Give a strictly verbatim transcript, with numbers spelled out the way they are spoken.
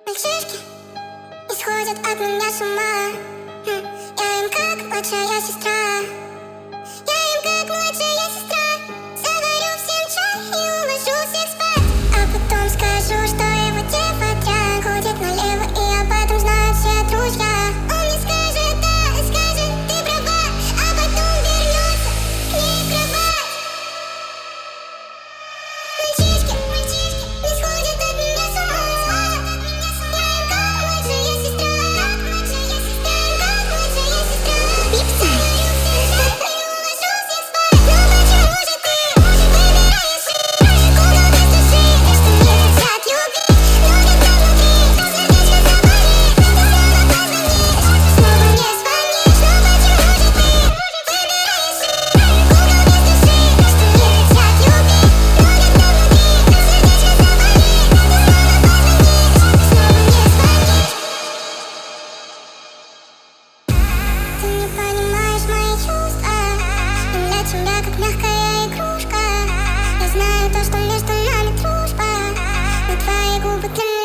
Мальчишки не сходят от меня с ума. Хм, Я им как младшая сестра. Я им как младшая сестра. Заварю всем чай и уложу всех спать. А потом скажу, что его девочка ходит налево, и об этом знают все друзья. Он мне скажет да, скажет ты права, а потом вернется к ней в кровать. Мальчишки, мальчишки не сходят от меня с ума. Я им как младшая сестра, как младшая сестра, как младшая сестра. Заварю всем чай и уложу всех спать. Но почему же ты выбираешь куда без души, что не хотят любить? Но где-то внутри сердечко заболит. Ты снова позвонишь, снова мне звонишь. Но почему же ты выбираешь куда без души, что не хотят любить? Но где-то внутри сердечко заболит. Ты снова позвонишь, снова мне звонишь. Ты не понимаешь мои чувства. Я для тебя как мягкая игрушка. Я знаю то, что между нами дружба, но твои губы для меня